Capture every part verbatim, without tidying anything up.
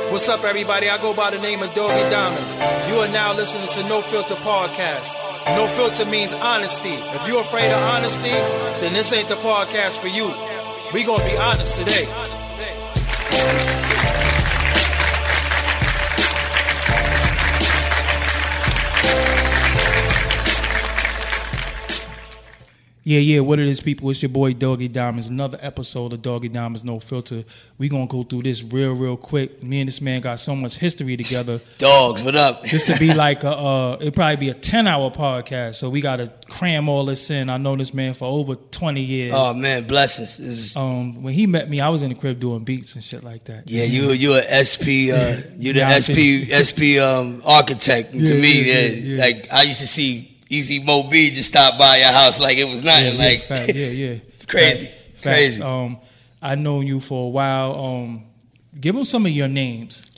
What's up, everybody? I go by the name of Doggy Diamonds. You are now listening to No Filter Podcast. No filter means honesty. If you're afraid of honesty, then this ain't the podcast for you. We gonna be honest today. Yeah, yeah, what it is, people, it's your boy Doggy Diamonds. Another episode of Doggy Diamonds No Filter. We gonna go through this real, real quick. Me and this man got so much history together. Dogs, what up? This would be like a, uh, it'd probably be a ten-hour podcast, so we gotta cram all this in. I know this man for over twenty years. Oh, man, blessings. Is... Um, when he met me, I was in the crib doing beats and shit like that. Yeah, you you an S P, uh, you the S P, S P um, architect. Yeah, to me, yeah, yeah, yeah. Like, I used to see Easy Mo B just stop by your house like it was nothing. Yeah, like, yeah, fact, yeah, yeah. It's crazy. Fact, crazy. Facts. Um, I known you for a while. Um, give them some of your names.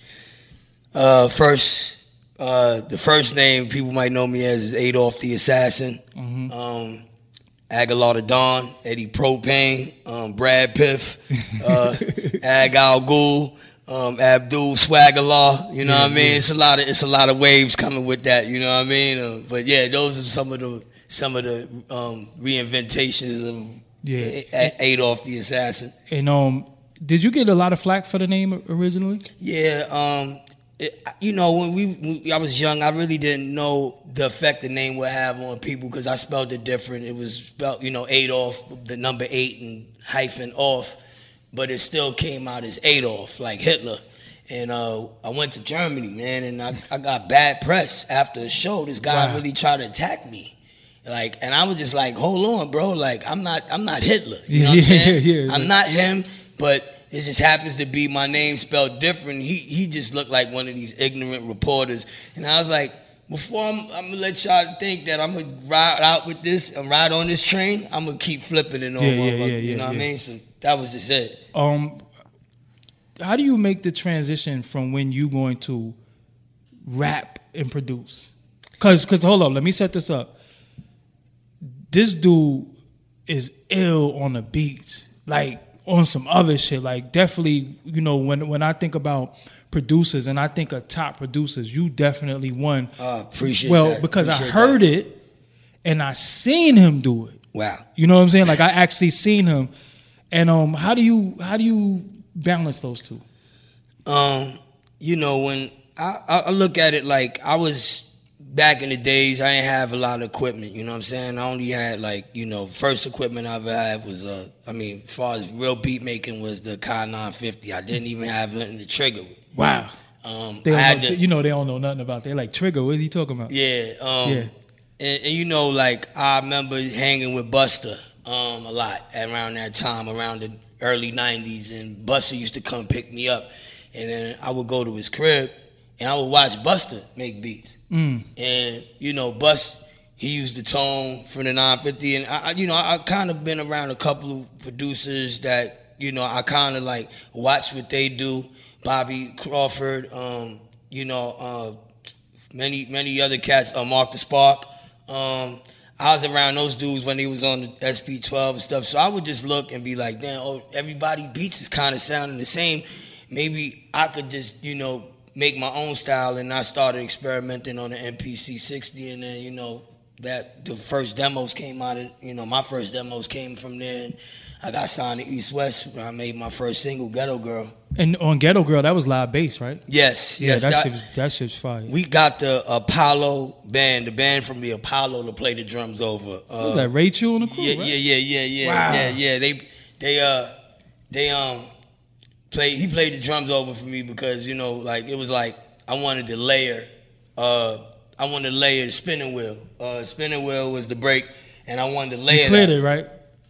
Uh, first, uh, the first name people might know me as is Adolph the Assassin. Mm-hmm. Um, Aguilar the Don, Eddie Propane, um, Brad Piff, uh, Ag Al Ghul. Um, Abdul Swagger Law, you know yeah, what I mean? Yeah. It's a lot of it's a lot of waves coming with that, you know what I mean? Uh, but yeah, those are some of the some of the um, reinventations of yeah. A- Adolph the Assassin. And um, did you get a lot of flack for the name originally? Yeah, um, it, you know when we when I was young, I really didn't know the effect the name would have on people because I spelled it different. It was spelled, you know, Adolf, the number eight and hyphen off. But it still came out as Adolf, like Hitler. And uh, I went to Germany, man, and I, I got bad press after the show. This guy wow. really tried to attack me. Like, and I was just like, hold on, bro. Like, I'm not I'm not Hitler. You know what I'm saying? Yeah, yeah. I'm not him, but it just happens to be my name spelled different. He he just looked like one of these ignorant reporters. And I was like, before I'm, I'm going to let y'all think that I'm going to ride out with this and ride on this train, I'm going to keep flipping it on yeah, yeah, yeah, yeah, you know yeah. what I mean? So that was just it. Um, how do you make the transition from when you going to rap and produce? Cause, cause hold up, let me set this up. This dude is ill on the beats, like on some other shit. Like definitely, you know, when when I think about producers and I think of top producers, you definitely one. Uh, appreciate well, that. because appreciate I heard that. it and I seen him do it. Wow. You know what I'm saying? Like I actually seen him. And um, how do you how do you balance those two? Um, you know, when I, I look at it like I was back in the days, I didn't have a lot of equipment. You know what I'm saying? I only had like, you know, first equipment I ever had was uh, I mean, as far as real beat making was the Kai nine fifty. I didn't even have nothing to trigger with. Wow. Um, they I had know, to, you know, they don't know nothing about. They're like Trigger. What is he talking about? Yeah. Um, yeah. And, and you know, like I remember hanging with Buster. Um, a lot around that time, around the early nineties, and Buster used to come pick me up, and then I would go to his crib, and I would watch Buster make beats, mm. and you know, Bust, he used the tone from the nine fifty, and I, you know, I, I kind of been around a couple of producers that, you know, I kind of like watch what they do, Bobby Crawford, um, you know, uh, many many other cats, uh, Mark the Spark, um. I was around those dudes when they was on the S P twelve and stuff, so I would just look and be like, damn, oh, everybody beats is kind of sounding the same. Maybe I could just, you know, make my own style, and I started experimenting on the M P C sixty, and then, you know, that the first demos came out of, you know, my first demos came from there, and I got signed to East West when I made my first single, Ghetto Girl. And on Ghetto Girl, that was live bass, right? Yes, yeah, yes. that, that shit was that shit's fire. We got the Apollo band, the band from the Apollo, to play the drums over. Uh, what was that, Rachel on the crew? Yeah, right? yeah, yeah, yeah, yeah, wow. yeah, yeah. They, they, uh, they um, played. He played the drums over for me because, you know, like it was like I wanted to layer. Uh, I wanted to layer the spinning wheel. Uh, spinning wheel was the break, and I wanted to layer. You cleared that. it, right?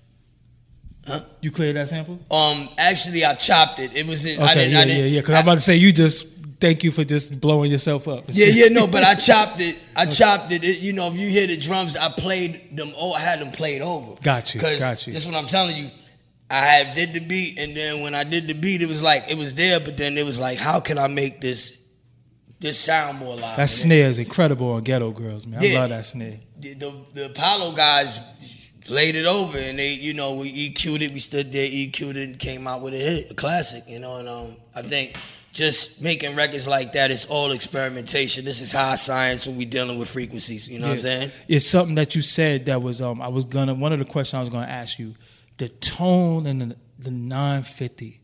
Huh? You cleared that sample? Um, actually, I chopped it. It was. In, okay, I didn't, yeah, I didn't, yeah, yeah. Because I'm about to say you just. Thank you for just blowing yourself up. Yeah, yeah, no, but I chopped it. I okay. chopped it. it. You know, if you hear the drums, I played them. Oh, I had them played over. Got you. Got you. That's what I'm telling you. I had did the beat, and then when I did the beat, it was like it was there, but then it was like, how can I make this this sound more live? That snare is incredible on Ghetto Girls, man. Yeah. I love that snare. The, the the Apollo guys played it over, and they, you know, we E Q'd it. We stood there, E Q'd it, and came out with a hit, a classic, you know. And um, I think just making records like that, it's all experimentation. This is high science when we dealing with frequencies. You know yeah. what I'm saying? It's something that you said that was um I was gonna one of the questions I was gonna ask you, the tone and the, the nine fifty.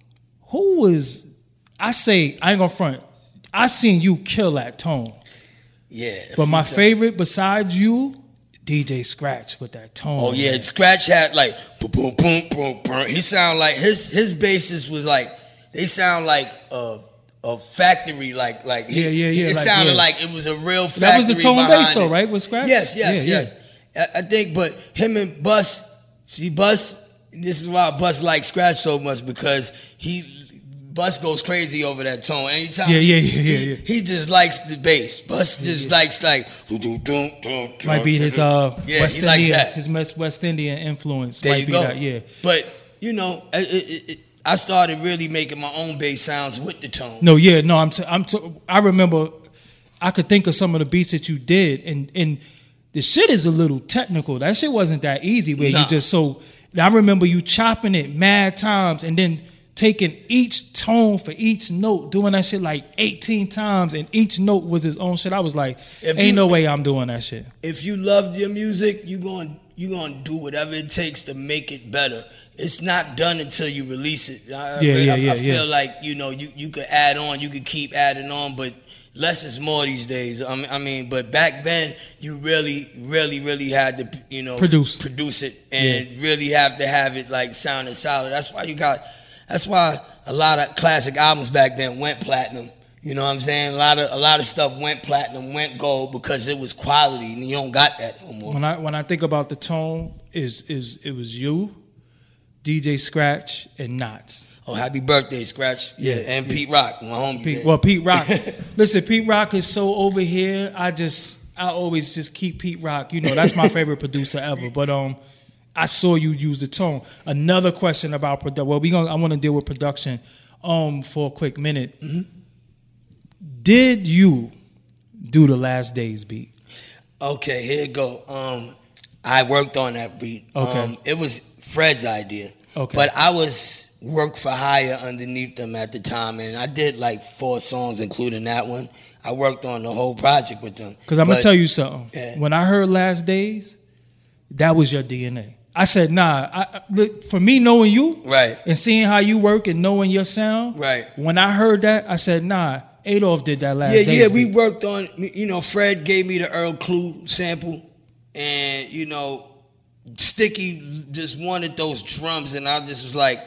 Who was I say I ain't gonna front. I seen you kill that tone. Yeah. But my favorite besides you, D J Scratch with that tone. Oh yeah, man. Scratch had like boom boom boom boom boom. He sound like his his basses was like they sound like a a factory like like yeah yeah yeah. It like, sounded yeah. like it was a real factory. That was the tone bass though, it. right? With Scratch. Yes yes yeah, yes. Yeah. I, I think, but him and Bus, see Bus. This is why Bus likes Scratch so much because he. Bus goes crazy over that tone. Anytime, yeah, yeah, yeah, he, yeah, yeah. he just likes the bass. Bus just yeah, yeah. likes like. Might be his uh yeah, West he likes Indian, that. his West Indian influence. There might you be go. That, yeah. But you know, it, it, it, I started really making my own bass sounds with the tone. No, yeah, no, I'm, t- I'm, t- I remember, I could think of some of the beats that you did, and and the shit is a little technical. That shit wasn't that easy. Where nah. you just so. I remember you chopping it mad times, and then taking each tone for each note, doing that shit like eighteen times, and each note was his own shit. I was like, if ain't you, no way I'm doing that shit. If you loved your music, you going you gonna do whatever it takes to make it better. It's not done until you release it. I, yeah, I, yeah, I, yeah, I feel yeah. like, you know, you, you could add on, you could keep adding on, but less is more these days. I mean, I mean, but back then you really, really, really had to, you know, produce, produce it, and yeah. really have to have it like sounding solid. That's why you got. That's why a lot of classic albums back then went platinum. You know what I'm saying? A lot of a lot of stuff went platinum, went gold because it was quality, and you don't got that no more. When I when I think about the tone, is is it was you, D J Scratch, and Knots. Oh, happy birthday, Scratch! Yeah, yeah and yeah. Pete Rock, my homie. Pete, well, Pete Rock. Listen, Pete Rock is so over here. I just I always just keep Pete Rock. You know, that's my favorite producer ever. But um. I saw you use the tone. Another question about production. Well, we gonna. I want to deal with production um, for a quick minute. Mm-hmm. Did you do the Last Days beat? Okay, here you go. Um, I worked on that beat. Okay. Um, it was Fred's idea. Okay. But I was work for hire underneath them at the time, and I did like four songs, including that one. I worked on the whole project with them. Because I'm going to tell you something. Yeah. When I heard Last Days, that was your D N A. I said, nah, I, look, for me knowing you right. and seeing how you work and knowing your sound, right. when I heard that, I said, nah, Adolph did that Last yeah, Days. Yeah, beat. we worked on, you know, Fred gave me the Earl Clue sample, and, you know, Sticky just wanted those drums, and I just was like,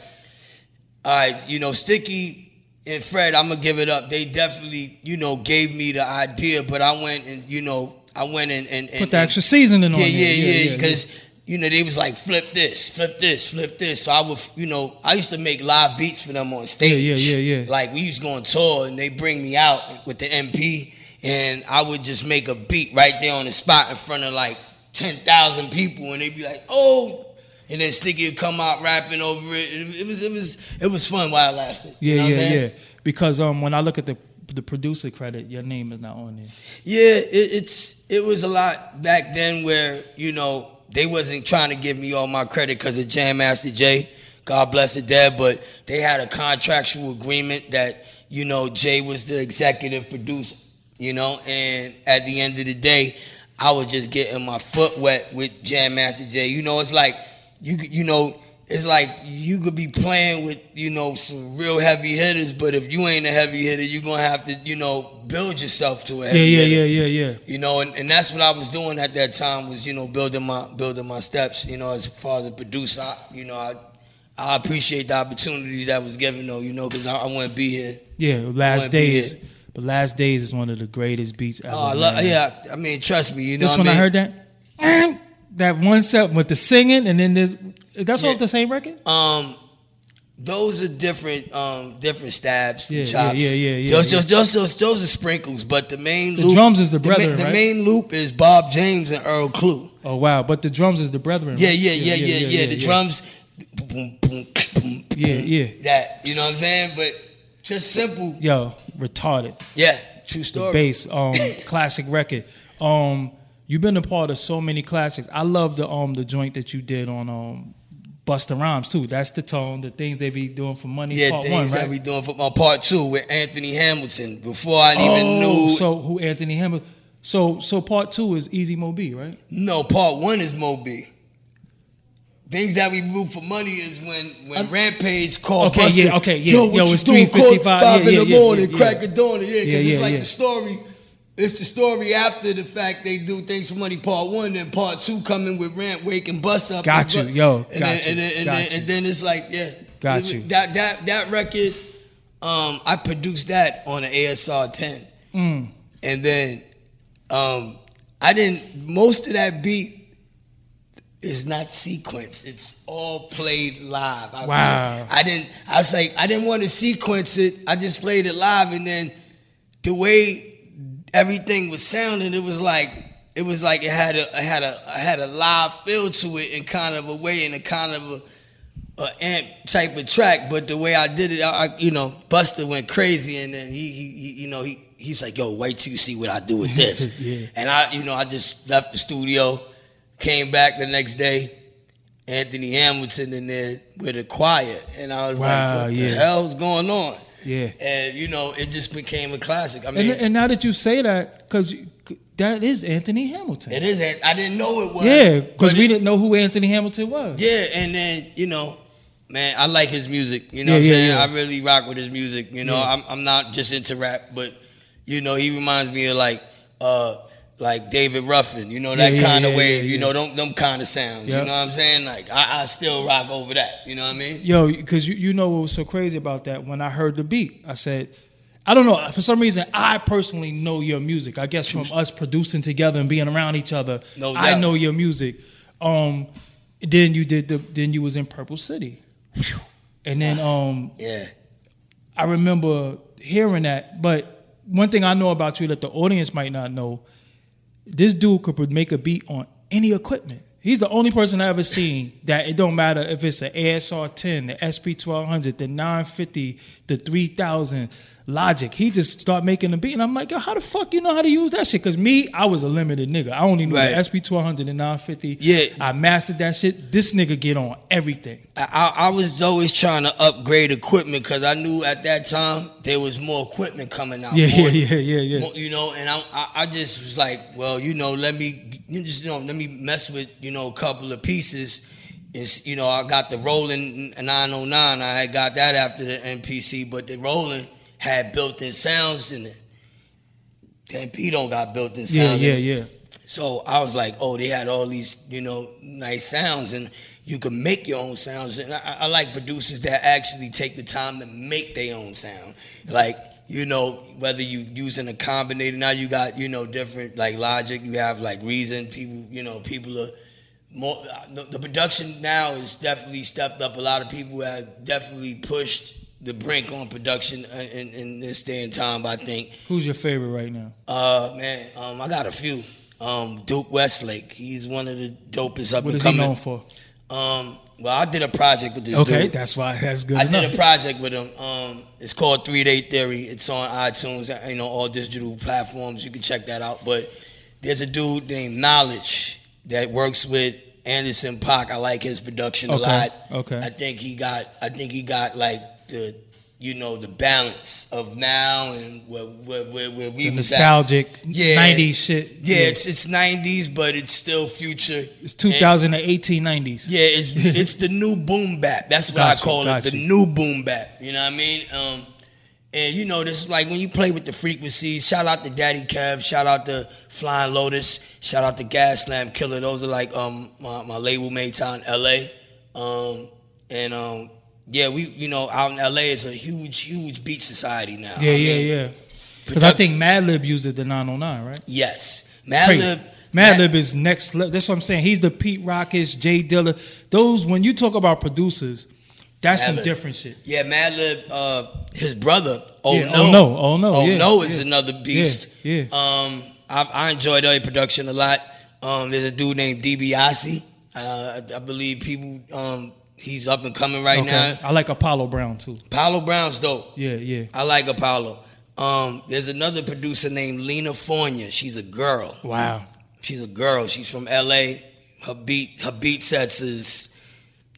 all right, you know, Sticky and Fred, I'm going to give it up. They definitely, you know, gave me the idea, but I went and, you know, I went and... and, and Put the extra seasoning on yeah, it. Yeah, yeah, yeah, because... Yeah, yeah. You know, they was like, flip this, flip this, flip this. So I would, you know, I used to make live beats for them on stage. Yeah, yeah, yeah, yeah. Like, we used to go on tour, and they bring me out with the M P, and I would just make a beat right there on the spot in front of, like, ten thousand people, and they'd be like, oh, and then Sticky would come out rapping over it. It, it was, it was, it was fun while it lasted. Yeah, you know yeah, what I mean? yeah. Because um, when I look at the the producer credit, your name is not on there. Yeah, it, it's it was a lot back then where, you know, they wasn't trying to give me all my credit because of Jam Master Jay. God bless it, Dad. But they had a contractual agreement that, you know, Jay was the executive producer, you know, and at the end of the day, I was just getting my foot wet with Jam Master Jay. You know, it's like, you you know, it's like you could be playing with, you know, some real heavy hitters, but if you ain't a heavy hitter, you're going to have to, you know, build yourself to a heavy yeah, yeah, hitter. Yeah, yeah, yeah, You know, and, and that's what I was doing at that time was, you know, building my building my steps, you know, as far as a producer. I, you know, I I appreciate the opportunity that was given, though, you know, because I, I want to be here. Yeah, Last Days. But Last Days is one of the greatest beats ever. Oh, I love, yeah, I mean, trust me, you know Just what when I mean? I heard that, that one set with the singing, and then there's, that's yeah. off the same record? Um, those are different, um, different stabs, yeah, chops. Yeah, yeah, yeah. yeah just, yeah. just, just those, those are sprinkles. But the main the loop, drums is the brethren, the, ma- right? the main loop is Bob James and Earl Clue. Oh wow! But the drums is the brethren. Yeah, right? yeah, yeah, yeah, yeah, yeah, yeah. The yeah. drums, boom, boom, boom, boom, yeah, yeah. That, you know what I'm saying? But just simple. Yo, retarded. Yeah, true story. The bass, um, classic record. Um. You've been a part of so many classics. I love the um the joint that you did on um Busta Rhymes too. That's the tone, the things they be doing for money. Yeah, part things one, right? that we doing for my part two with Anthony Hamilton. Before I oh, even knew. So who Anthony Hamilton? So so part two is Easy Mo B, right? No, part one is Mo B. Things that we do for money is when when I, Rampage called okay, Busta. Yeah, okay, yeah, Yo, what Yo, you it's doing? three fifty-five Five yeah, in yeah, the yeah, morning, yeah, crack yeah. of dawn. Yeah, because yeah, it's yeah, like yeah. the story. It's the story after the fact they do Things for Money part one, then part two coming with Ramp, Wake, and Bust Up. Got and you, yo, got and then, you, and then, and, got then, you. and then it's like, yeah, got it, you. That that that record, um, I produced that on an A S R ten, mm. and then um, I didn't. Most of that beat is not sequenced. It's all played live. I, wow. I didn't. I was like, I didn't want to sequence it. I just played it live, and then the way everything was sounding, it was like it was like it had a it had a it had a live feel to it in kind of a way, in a kind of a, a amp type of track. But the way I did it, I, I, you know, Busta went crazy, and then he, he, he you know, he he's like, yo, wait till you see what I do with this. yeah. And I, you know, I just left the studio, came back the next day, Anthony Hamilton in there with a choir, and I was wow, like, what yeah. the hell's going on? Yeah, and you know, it just became a classic. I mean, and, and now that you say that, because that is Anthony Hamilton. It is. I didn't know it was. Yeah, because we it, didn't know who Anthony Hamilton was. Yeah, and then you know, man, I like his music. You know, yeah, what I'm yeah, saying yeah. I really rock with his music. You know, yeah. I'm I'm not just into rap, but you know, he reminds me of like uh like David Ruffin. You know, that yeah, yeah, kind of yeah, way. yeah, yeah. You know, them them kind of sounds. Yep. You know what I'm saying? Like I, I still rock over that. You know what I mean? Yo, because you, you know what was so crazy about that? When I heard the beat, I said, I don't know, for some reason, I personally know your music. I guess from us producing together and being around each other, no I know your music. Um, then you did the, then you was in Purple City, and then um, yeah, I remember hearing that. But one thing I know about you that the audience might not know, this dude could make a beat on any equipment. He's the only person I ever seen that it don't matter if it's an A S R ten, the S P twelve hundred, the nine fifty, the three thousand, Logic. He just start making a beat, and I'm like, yo, how the fuck you know how to use that shit? Because me, I was a limited nigga. I only knew right. the S P twelve hundred and nine fifty. Yeah. I mastered that shit. This nigga get on everything. I, I was always trying to upgrade equipment because I knew at that time there was more equipment coming out. Yeah, more, yeah, yeah, yeah, yeah. More, you know, and I, I, I just was like, well, you know, let me, you just, you know, let me mess with, you know, a couple of pieces. It's, you know, I got the Roland nine oh nine. I had got that after the M P C, but the Roland had built-in sounds in it. Then P don't got built-in sounds. Yeah, yeah, in it. yeah. So I was like, oh, they had all these, you know, nice sounds, and you can make your own sounds. And I, I like producers that actually take the time to make their own sound. Like, you know, whether you using a combinator, now you got, you know, different, like Logic, you have like Reason, people, you know, people are more, the, the production now is definitely stepped up. A lot of people have definitely pushed the brink on production in, in this day and time, I think. Who's your favorite right now? Uh, man, um, I got a few. Um, Duke Westlake, he's one of the dopest up What and is coming. he known for? Um, well, I did a project with this Okay, dude. that's why that's good I enough. did a project with him. Um, it's called Three Day Theory. It's on iTunes, you know, all digital platforms. You can check that out. But there's a dude named Knowledge that works with Anderson .Paak. I like his production a Okay, lot. okay. I think he got. I think he got like the, you know, the balance of now and where where where, where we The was nostalgic at. Yeah. nineties shit. Yeah, it's it's nineties, but it's still future. It's two thousand eighteen nineties. Yeah, it's it's the new boom bap. That's what Got I you, call got it, the you. new boom bap. You know what I mean? Um, and you know, this is like when you play with the frequencies. Shout out to Daddy Kev. Shout out to Flying Lotus. Shout out to Gas Lamp Killer. Those are like um my, my label mates out in L A. Um, and um, yeah, we you know out in L A is a huge huge beat society now. Yeah, I yeah, mean, yeah. Because I think Madlib uses the nine oh nine, right? Yes, Crazy. Madlib. Madlib is next level. That's what I'm saying. He's the Pete Rockish, Jay Dilla. Those, when you talk about producers, that's some Madlib. different shit. Yeah, Madlib, uh, his brother, Oh Yeah, No. Oh No, Oh No, Oh yeah, No is yeah. another beast. Yeah, yeah. Um, I, I enjoyed their production a lot. Um, there's a dude named DiBiase. Uh, I, I believe people, um, he's up and coming right Okay. now. I like Apollo Brown too. Apollo Brown's dope. Yeah, yeah. I like Apollo. Um, there's another producer named Lena Fornia. She's a girl. Wow. She's a girl. She's from L A. Her beat, her beat sets is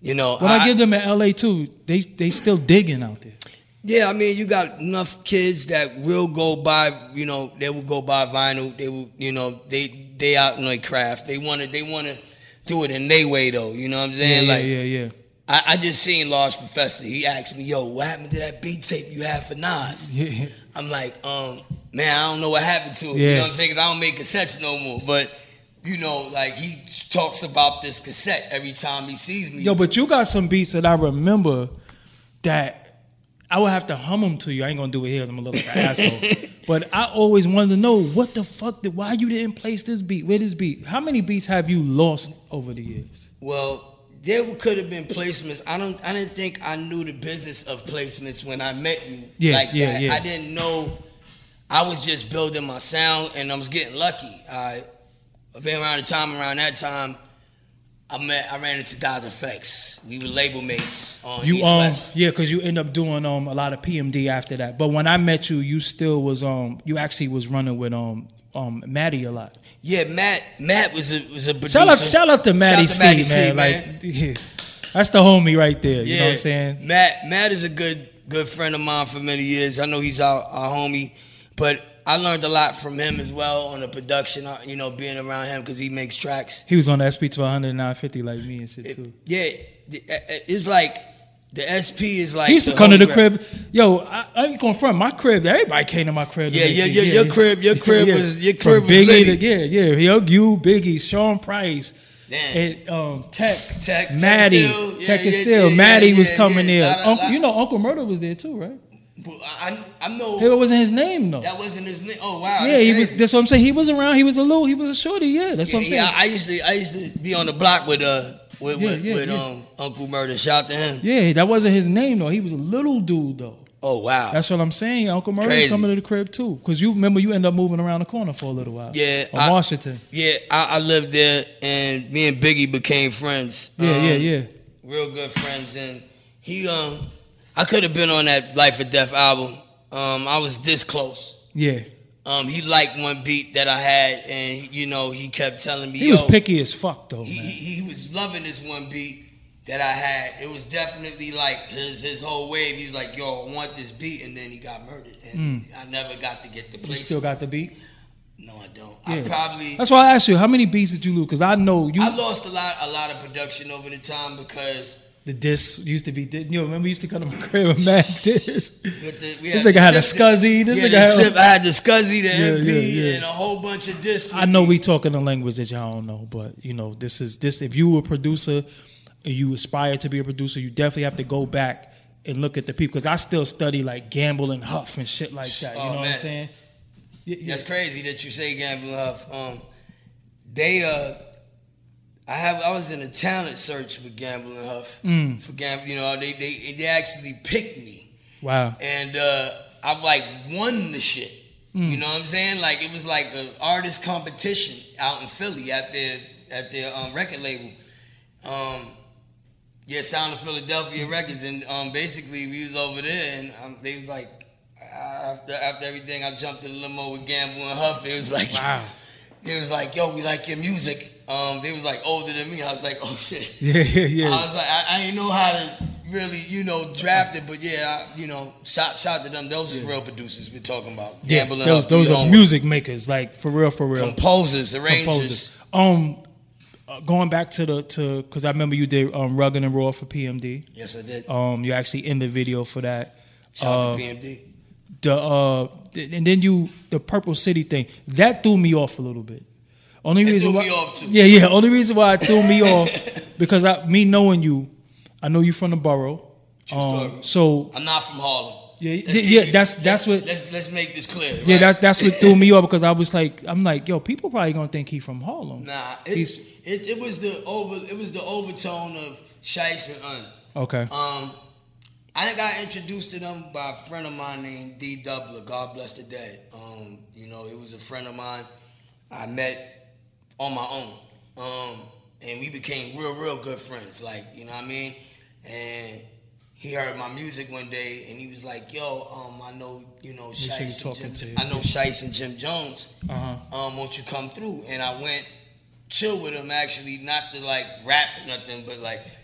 You know, when I, I give them in L A too, they they still digging out there. Yeah, I mean, you got enough kids that will go buy, you know, they will go buy vinyl. They will, you know, they they out in their craft. They want to they want to do it in their way though. You know what I'm saying? Yeah, like, yeah, yeah. I, I just seen Large Professor. He asked me, "Yo, what happened to that beat tape you had for Nas?" Yeah. I'm like, um, man, I don't know what happened to it. Yeah. You know what I'm saying? 'Cause I don't make cassettes no more. But you know, like he talks about this cassette every time he sees me. Yo, but you got some beats that I remember that I would have to hum them to you. I ain't gonna do it here. I'm gonna look like an asshole. But I always wanted to know what the fuck, did, why you didn't place this beat? Where this beat? How many beats have you lost over the years? Well, there could have been placements. I don't. I didn't think I knew the business of placements when I met you. Yeah, like yeah, that. yeah. I didn't know. I was just building my sound, and I was getting lucky. I, around the time, around that time, I met. I ran into God's Effects. We were label mates on You East um West. yeah, because you end up doing um a lot of P M D after that. But when I met you, you still was um you actually was running with um um Maddie a lot. Yeah, Matt. Matt was a was a producer. Shout out shout out to Maddie Shout out to C, Maddie C, man. man. Like yeah, that's the homie right there. You Yeah, know what I'm saying? Matt. Matt is a good good friend of mine for many years. I know he's our, our homie, but I learned a lot from him as well on the production. You know, being around him because he makes tracks. He was on the S P twelve hundred nine fifty like me and shit too. Yeah, it's like the S P is like. He used to the come to the holy crib. Yo, I, I ain't going front. My crib, everybody came to my crib. to Yeah, make yeah, beats. yeah. Your crib, your crib Yeah. was your From crib was Biggie litty. to, yeah, yeah. Yo, you, Biggie, Sean Price, Damn. and um, Tech, Tech, Tech Maddie, Still, yeah, Tech and yeah, Still. yeah, Maddie yeah, was yeah, coming yeah. there. Lot of- Uncle, lot- you know, Uncle Murder was there too, right? I, I know It wasn't his name though. that wasn't his name. Oh wow. Yeah, that's he crazy. was. That's what I'm saying. He was around. He was a little. He was a shorty. Yeah, that's Yeah, what I'm saying. yeah, I used to, I used to be on the block with uh, with Yeah, with, yeah, with yeah. um Uncle Murder. Shout out to him. Yeah, that wasn't his name though. He was a little dude though. Oh wow. That's what I'm saying. Uncle Murray's Crazy. coming to the crib too. Cause you remember you end up moving around the corner for a little while. Yeah, on I- Washington. Yeah, I, I lived there, and me and Biggie became friends. Yeah, Um, yeah, yeah. Real good friends, and he um, I could have been on that Life or Death album. Um, I was this close. Yeah. Um, he liked one beat that I had, and you know he kept telling me He Yo, was picky as fuck though, He, man. he, he was loving this one beat that I had. It was definitely like his his whole wave. He's like, "Yo, I want this beat," and then he got murdered, and Mm. I never got to get the You place. still got the beat? No, I don't. Yeah. I probably. That's why I asked you, how many beats did you lose? Cause I know you I lost a lot, a lot of production over the time because the disc used to be di- you know, remember you used to come to my crib with mad discs. with the, we This had nigga the had a sip- Scuzzy, this yeah, nigga the had- sip, I had the Scuzzy, the Yeah, M P, yeah, yeah. and a whole bunch of discs. I know we talking a language that y'all don't know, but you know, this is this if you were a producer and you aspire to be a producer, you definitely have to go back and look at the people. Because I still study like Gamble and Huff and shit like that. You Oh, know what I'm man. saying? Yeah, yeah. That's crazy that you say Gamble Huff. Um, they uh, I have I was in a talent search with Gamble and Huff Mm. for Gamble. You know, they they they actually picked me, Wow. and uh, I like won the shit. Mm. You know what I'm saying? Like it was like an artist competition out in Philly at their at their um, record label. Um, yeah, Sound of Philadelphia Records, and um, basically we was over there, and um, they was like, after after everything, I jumped in the limo with Gamble and Huff. It was like, Wow. it was like, yo, we like your music. Um, they was like older than me. I was like, oh shit. Yeah, yeah, yeah. I was like, I, I didn't know how to really, you know, draft it, but yeah, I, you know, shout shout to them. Those is real producers we're talking about. Yeah, Gamble and those Huff, those do are your music makers, like for real, for real. homework. Composers, arrangers. Composers. Um, uh, going back to the to because I remember you did um Rugged and Raw for P M D. Yes, I did. Um, you're actually in the video for that. Shout out Uh, to P M D. The uh, th- and then you the Purple City thing that threw me off a little bit. Only It reason threw why, me off, too. yeah, yeah. Only reason why it threw me off because I, me knowing you, I know you from the borough. True Um, story. so I'm not from Harlem. Yeah, Let's yeah, keep yeah, it- that's- let's- that's what- Let's let's make this clear. yeah, right? that, that's what threw me off because I was like, I'm like, yo, people probably gonna think he from Harlem. Nah, it, He's- it, it was the over it was the overtone of Shice and Un. Okay. Um, I got introduced to them by a friend of mine named D Doubler. God bless the dead. Um, you know, it was a friend of mine I met on my own, um, and we became real, real good friends. Like, you know what I mean? And he heard my music one day, and he was like, "Yo, um, I know, you know, sure you Shice talking and to Jim, you. I know Shice and Jim Jones. Uh huh. Um, won't you come through?" And I went chill with him, actually, not to like rap or nothing, but like,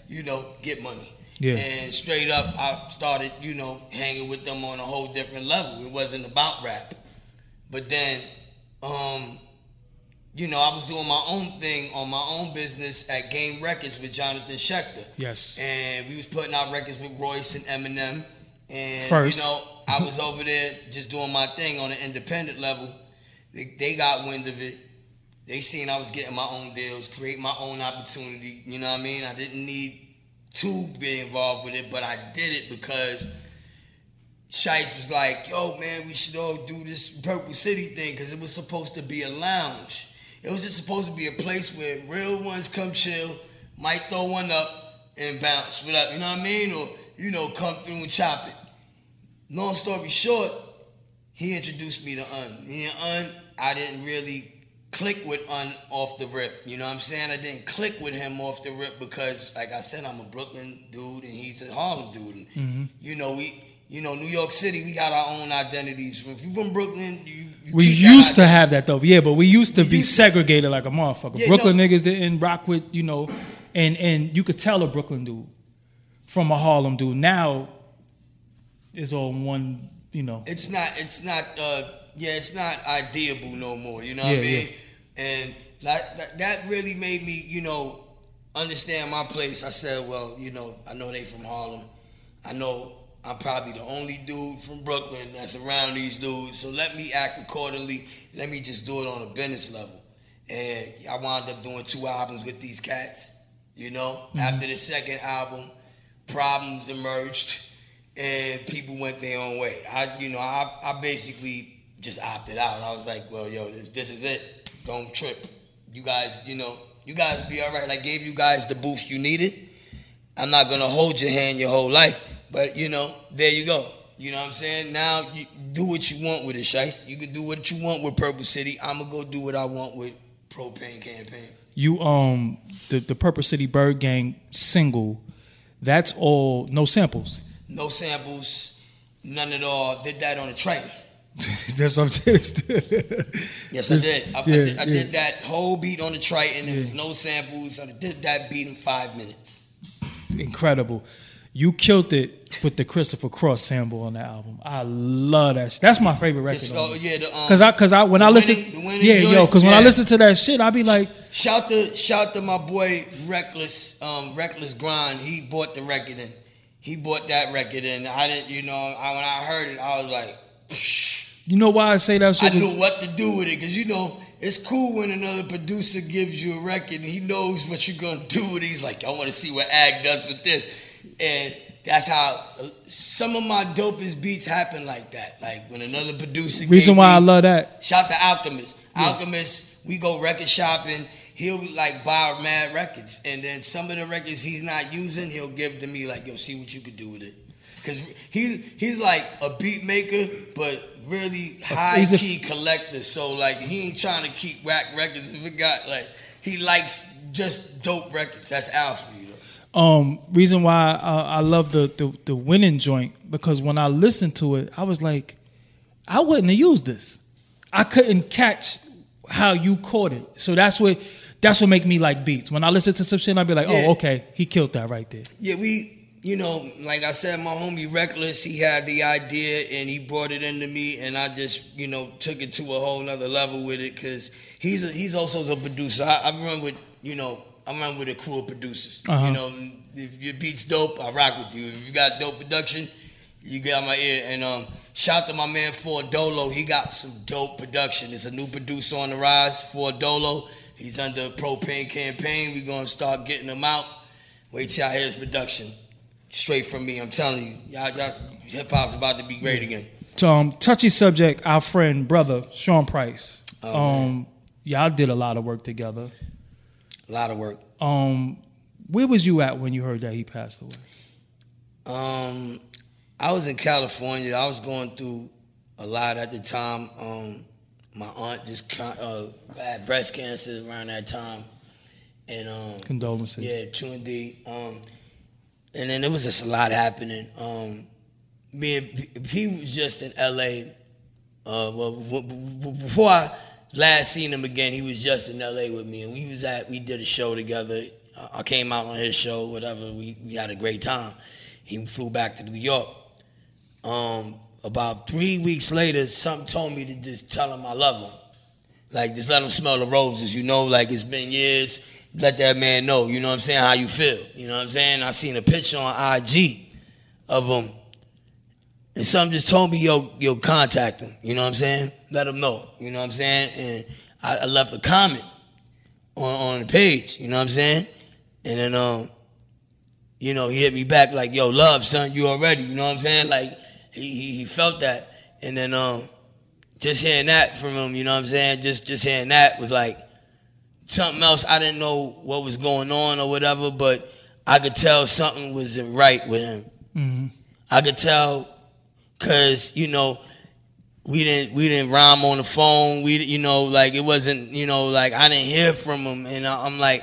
you know, get money. Yeah. And straight up, I started, you know, hanging with them on a whole different level. It wasn't about rap. But then, um, you know, I was doing my own thing on my own business at Game Records with Jonathan Schechter. Yes. And we was putting out records with Royce and Eminem. And, First. you know, I was over there just doing my thing on an independent level. They, they got wind of it. They seen I was getting my own deals, create my own opportunity. You know what I mean? I didn't need to be involved with it, but I did it because Shice was like, yo, man, we should all do this Purple City thing because it was supposed to be a lounge. It was just supposed to be a place where real ones come chill, might throw one up and bounce. What up, you know what I mean? Or, you know, come through and chop it. Long story short, he introduced me to Un. Me and Un, I didn't really click with Un off the rip. You know what I'm saying? I didn't click with him off the rip because, like I said, I'm a Brooklyn dude and he's a Harlem dude. And, mm-hmm. you know, we, you know, New York City, we got our own identities. If you're from Brooklyn, you, you we used to have that though, yeah. But we used to we be used segregated to, like a motherfucker. Yeah, Brooklyn no, niggas didn't rock with, you know, and and you could tell a Brooklyn dude from a Harlem dude. Now it's all one, you know. It's not. It's not. Uh, yeah, it's not ideable no more. You know what yeah, I mean? Yeah. And that, that that really made me, you know, understand my place. I said, well, you know, I know they from Harlem. I know I'm probably the only dude from Brooklyn that's around these dudes. So let me act accordingly. Let me just do it on a business level. And I wound up doing two albums with these cats. You know, mm-hmm. After the second album, problems emerged. And people went their own way. I, you know, I, I basically just opted out. I was like, well, yo, if this is it, don't trip. You guys, you know, you guys be all right. I gave you guys the boost you needed. I'm not going to hold your hand your whole life. But, you know, there you go. You know what I'm saying? Now, you do what you want with it, Shice. You can do what you want with Purple City. I'm going to go do what I want with Propane Campaign. You, um, the, the Purple City Bird Gang single, that's all, no samples. No samples, none at all. Did that on a train. That's what I'm saying. Yes, I did. I, yeah, I, did, I yeah. did that whole beat on the Triton. There yeah. was no samples. I did that beat in five minutes. Incredible. You killed it with the Christopher Cross sample on the album. I love that shit. That's my favorite record. It's, oh, yeah, the, um, Cause I, cause I, when I listen, yeah, yo, cause when yeah. I listen to that shit, I be like, shout to, shout to my boy Reckless, um, Reckless Grind. He bought the record in. He bought that record in. I didn't, you know, I, when I heard it, I was like, psh. You know why I say that shit? I knew what to do with it, because, you know, it's cool when another producer gives you a record and he knows what you're going to do with it. He's like, I want to see what Ag does with this. And that's how some of my dopest beats happen like that. Like when another producer Reason why me, I love that. Shout to Alchemist. Yeah. Alchemist, we go record shopping. He'll like buy mad records, and then some of the records he's not using, he'll give to me like, yo, see what you could do with it. Because he's, he's like a beat maker, but really high-key collector. So like he ain't trying to keep whack records if it got like, he likes just dope records. That's Al for you though. Um, reason why I, I love the, the, the winning joint, because when I listened to it, I was like, I wouldn't have used this. I couldn't catch how you caught it. So that's what... That's what make me like beats. When I listen to some shit, I'll be like, yeah. oh, okay, he killed that right there. Yeah, we, you know, like I said, my homie Reckless, he had the idea and he brought it into me, and I just, you know, took it to a whole nother level with it, because he's a, he's also a producer. I, I run with, you know, I run with a crew of producers. Uh-huh. You know, if your beat's dope, I rock with you. If you got dope production, you get on my ear. And um, shout to my man Ford Dolo. He got some dope production. It's a new producer on the rise, Ford Dolo. He's under Propane Campaign. We're going to start getting him out. Wait till y'all hear his production. Straight from me, I'm telling you. Y'all, y'all hip-hop's about to be great again. Um, touchy subject, our friend, brother, Sean Price. Oh, um, y'all did a lot of work together. A lot of work. Um, where was you at when you heard that he passed away? Um, I was in California. I was going through a lot at the time. Um, My aunt just uh, had breast cancer around that time, and um, condolences. Yeah, true indeed. Um, and then there was just a lot happening. Um, me and he was just in L A. Uh, well, before I last seen him again, he was just in L A with me, and we was at we did a show together. I came out on his show, whatever. We, we had a great time. He flew back to New York. Um, about three weeks later, something told me to just tell him I love him. Like, just let him smell the roses, you know? Like, it's been years. Let that man know, you know what I'm saying, how you feel. You know what I'm saying? I seen a picture on I G of him. And something just told me, yo, yo, contact him. You know what I'm saying? Let him know. You know what I'm saying? And I, I left a comment on, on the page. You know what I'm saying? And then, um, you know, he hit me back like, yo, love, son, you already. You know what I'm saying? Like, he he, he felt that. And then um, just hearing that from him, you know what I'm saying? Just, just hearing that was like something else. I didn't know what was going on or whatever, but I could tell something wasn't right with him. Mm-hmm. I could tell. Cause you know, we didn't we didn't rhyme on the phone. We you know like it wasn't you know like I didn't hear from him, and I, I'm like.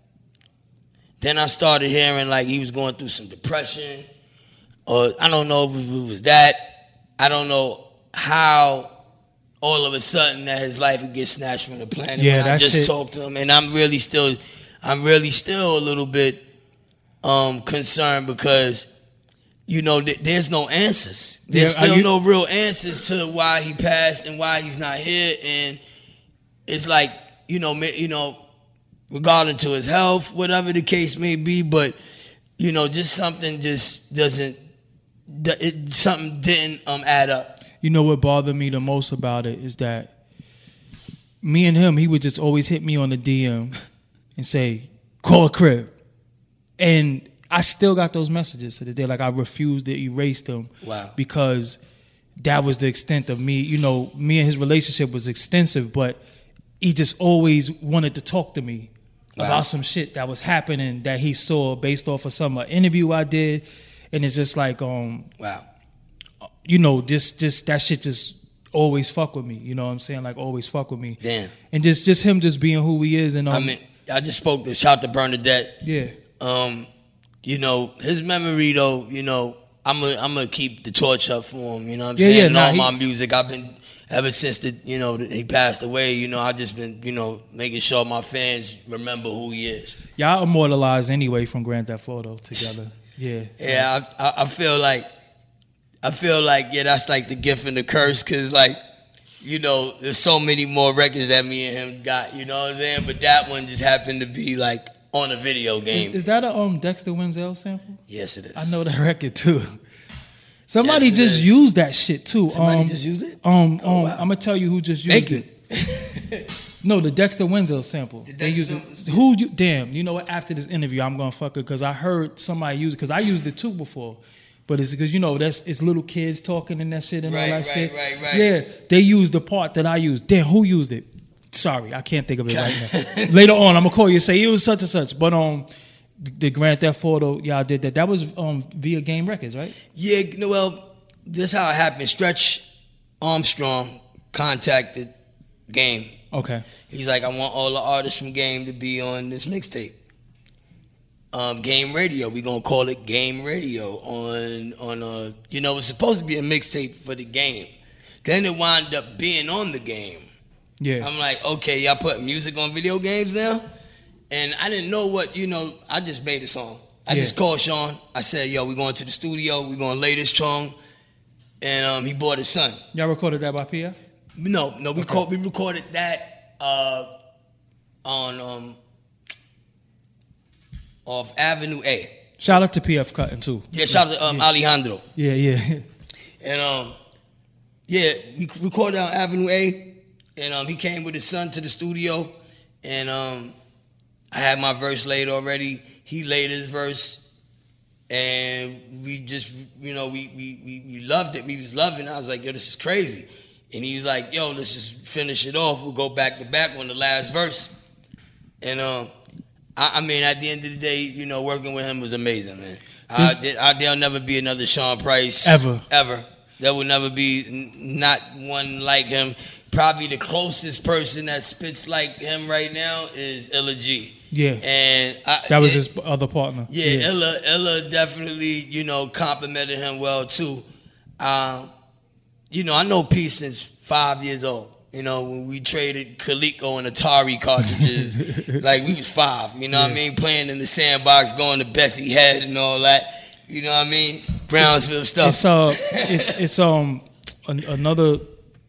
Then I started hearing like he was going through some depression, or I don't know if it was that. I don't know how all of a sudden that his life would get snatched from the planet. Yeah, when I just shit. talked to him, and I'm really still, I'm really still a little bit um, concerned because. You know, th- there's no answers. There's yeah, still you- no real answers to why he passed and why he's not here. And it's like, you know, you know, regarding to his health, whatever the case may be, but you know, just something just doesn't. It, something didn't um add up. You know what bothered me the most about it is that me and him, he would just always hit me on the D M and say, "Call a crib," and I still got those messages to this day. Like, I refused to erase them. Wow. Because that was the extent of me. You know, me and his relationship was extensive, but he just always wanted to talk to me wow. about some shit that was happening that he saw based off of some uh, interview I did. And it's just like, um, wow. you know, just, just that shit just always fuck with me. You know what I'm saying? Like, always fuck with me. Damn. And just, just him just being who he is. And um, I mean, I just spoke to shout to Bernadette. Yeah. Um, You know, his memory, though, you know, I'm going I'm to keep the torch up for him, you know what I'm yeah, saying? Yeah, and nah, all he, my music, I've been, ever since, the, you know, he passed away, you know, I've just been, you know, making sure my fans remember who he is. Y'all immortalized anyway from Grand Theft Auto together. Yeah. Yeah, I, I feel like, I feel like, yeah, that's like the gift and the curse, because, like, you know, there's so many more records that me and him got, you know what I'm saying? But that one just happened to be, like, on a video game. Is, is that a um Dexter Wenzel sample? Yes, it is. I know that record too. Somebody yes, just is. used that shit too. Somebody um, just used it? Um, oh, um wow. I'm gonna tell you who just used Thank it. No, the Dexter Wenzel sample. The they Dexter use it. Who you? Damn. You know what? After this interview, I'm gonna fuck it because I heard somebody use it because I used it too before. But it's because you know that's it's little kids talking and that shit and right, all that right, shit. Right, right, right. Yeah, they used the part that I used. Damn, who used it? Sorry, I can't think of it right now. Later on, I'm gonna call you and say it was such and such. But um, the Grand Theft Auto, y'all did that. That was um via Game Records, right? Yeah, well, this is how it happened. Stretch Armstrong contacted Game. Okay. He's like, I want all the artists from Game to be on this mixtape. Um, Game Radio. We're gonna call it Game Radio on on uh you know, it's supposed to be a mixtape for the Game. Then it wound up being on the Game. Yeah. I'm like, okay, y'all put music on video games now? And I didn't know what, you know, I just made a song. I yeah. just called Sean. I said, yo, we're going to the studio. We're going to lay this song. And um, he brought his son. Y'all recorded that by P F? No, no, we, okay. called, we recorded that uh, on um, off Avenue A. Shout out to P F Cutting too. Yeah, shout out to um, yeah. Alejandro. Yeah, yeah. And um, yeah, we recorded on Avenue A. And um, he came with his son to the studio. And um, I had my verse laid already. He laid his verse, and we just, you know, we we we, we loved it. We was loving it. I was like, yo, this is crazy. And he was like, yo, let's just finish it off. We'll go back to back on the last verse. And um, I, I mean, at the end of the day, you know, working with him was amazing, man. I, did, I, there'll never be another Sean Price. Ever. Ever. There will never be n- not one like him. Probably the closest person that spits like him right now is Illa G. Yeah. And I, that was it, his other partner. Yeah, yeah. Illa, Illa definitely, you know, complimented him well too. Um, you know, I know P since five years old. You know, when we traded Coleco and Atari cartridges, like we was five, you know yeah. what I mean? Playing in the sandbox, going to Bessie Head and all that. You know what I mean? Brownsville stuff. It's uh, it's it's um an, another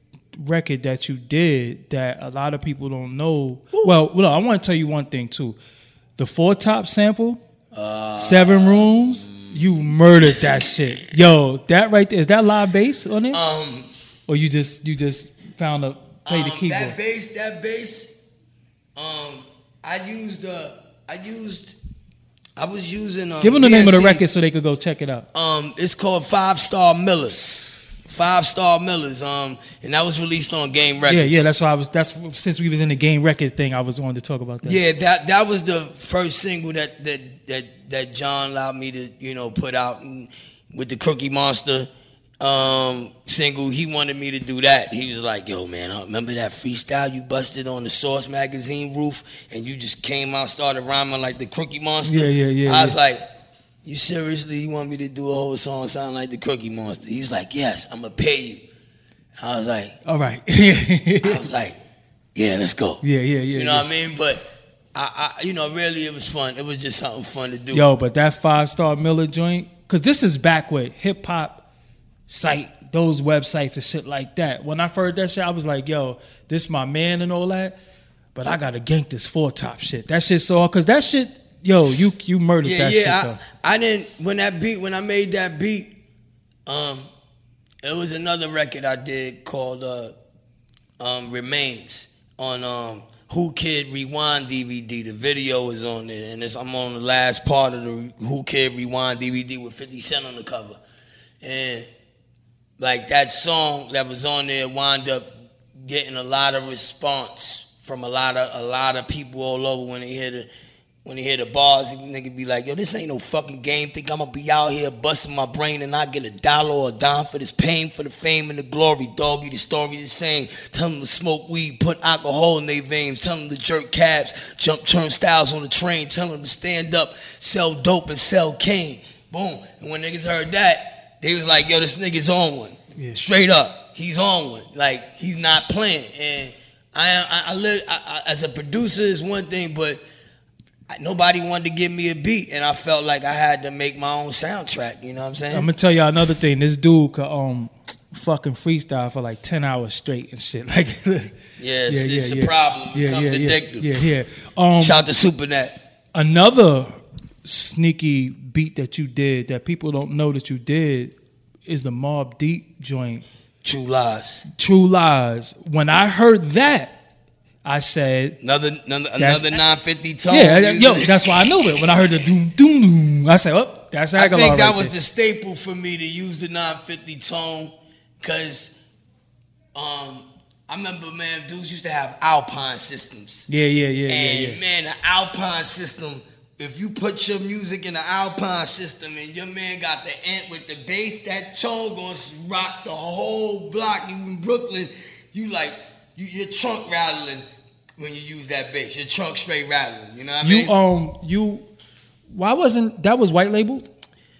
record that you did that a lot of people don't know. Ooh. Well, well, I want to tell you one thing too. The Four Top sample, uh, Seven Rooms. You murdered that shit, yo. That right there, is that live bass on it? Um, or you just you just found a play the um, keyboard? That bass, that bass. Um, I used uh, I used. I was using. Um, Give them the name of the record so they could go check it out. Um, it's called Five Star Millers. Five Star Millers. Um, and that was released on Game Records. Yeah, yeah. That's why I was. That's since we was in the Game Record thing. I was wanting to talk about that. Yeah, that that was the first single that that that that John allowed me to you know put out and with the Cookie Monster um, single. He wanted me to do that. He was like, "Yo, man, I remember that freestyle you busted on the Source magazine roof, and you just came out, started rhyming like the Cookie Monster." Yeah, yeah, yeah. I yeah. was like, "You seriously? You want me to do a whole song sounding like the Cookie Monster?" He's like, "Yes, I'm gonna pay you." I was like, "All right." I was like, "Yeah, let's go." Yeah, yeah, yeah. You know yeah. what I mean? But I, I, you know, really, it was fun. It was just something fun to do. Yo, but that Five Star Miller joint, because this is back with hip hop site, those websites and shit like that. When I heard that shit, I was like, yo, this my man and all that. But I gotta gank this Four Top shit. That shit so, cause that shit, yo, you you murdered yeah, that yeah, shit I, though. I didn't when that beat when I made that beat. Um, it was another record I did called uh, um, Remains on um, Who Kid Rewind D V D. The video is on there, and it's, I'm on the last part of the Who Kid Rewind D V D with fifty Cent on the cover. And like that song that was on there wound up getting a lot of response from a lot of a lot of people all over when they hear the when they hear the bars. Nigga be like, yo, this ain't no fucking game. Think I'm gonna be out here busting my brain and not get a dollar or a dime for this pain, for the fame and the glory. Doggy, the story the same. Tell them to smoke weed, put alcohol in their veins. Tell them to jerk cabs, jump turnstiles on the train. Tell them to stand up, sell dope and sell cane. Boom. And when niggas heard that, they was like, yo, this nigga's on one. Yeah. Straight up, he's on one. Like, he's not playing. And I, I, I, live, I, I as a producer is one thing, but nobody wanted to give me a beat, and I felt like I had to make my own soundtrack. You know what I'm saying? I'm gonna tell y'all another thing. This dude could um fucking freestyle for like ten hours straight and shit. Like, yeah, it's, yeah, it's yeah, a problem. It yeah, becomes yeah, addictive. Yeah, yeah. Um, Shout out to SuperNet. Another sneaky beat that you did that people don't know that you did is the Mobb Deep joint. True Lies. True Lies. When I heard that, I said another another, another nine fifty tone. Yeah, yo, that's why I know it. When I heard the doom doom doom, I said, "Oh, that's Aguilar." I think that right was there. the staple for me to use the nine fifty tone, cause um, I remember, man, dudes used to have Alpine systems. Yeah, yeah, yeah, and yeah, yeah. man, the Alpine system. If you put your music in the Alpine system and your man got the ant with the bass, that tone gonna rock the whole block. You in Brooklyn, you like you, your trunk rattling. When you use that bass, your trunk straight rattling. You know what I mean? You um you why wasn't that was white labeled?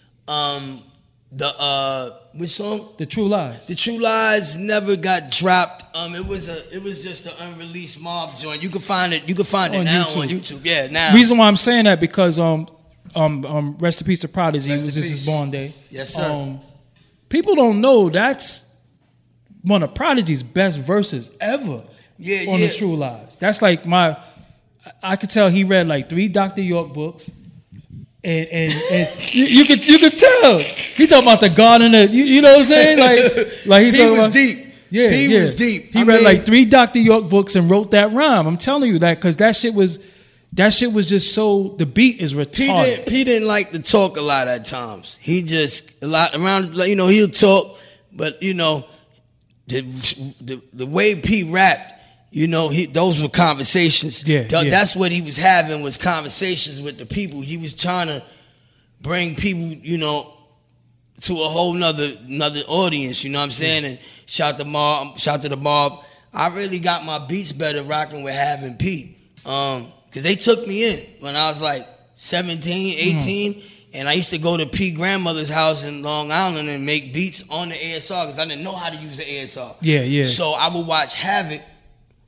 Um the uh which song? The True Lies. The True Lies never got dropped. Um it was a it was just an unreleased Mob joint. You can find it you can find it on now YouTube. on YouTube. Yeah, now. Reason why I'm saying that because um um um rest in peace to Prodigy. Rest it was in just peace. his born day. Yes, sir. Um people don't know that's one of Prodigy's best verses ever. Yeah, on yeah. the True Lies. That's like my, I could tell he read like three Doctor York books, and and, and you, you could you could tell he talking about the garden of you, you know what I'm saying? Like like he, he talking was about, deep. Yeah, he yeah. was deep. He I read mean, like three Doctor York books and wrote that rhyme. I'm telling you that because that shit was that shit was just so the beat is retarded. P didn't, P didn't like to talk a lot at times. He just a lot around. You know, he'll talk, but you know, the the, the way P rapped. You know, he, those were conversations. Yeah, Th- yeah. That's what he was having was conversations with the people. He was trying to bring people, you know, to a whole nother another audience. You know what I'm saying? And shout to Mob, shout to the Mob. I really got my beats better rocking with having P, um, because they took me in when I was like seventeen, eighteen, mm. and I used to go to P grandmother's house in Long Island and make beats on the A S R because I didn't know how to use the A S R. Yeah, yeah. So I would watch Havoc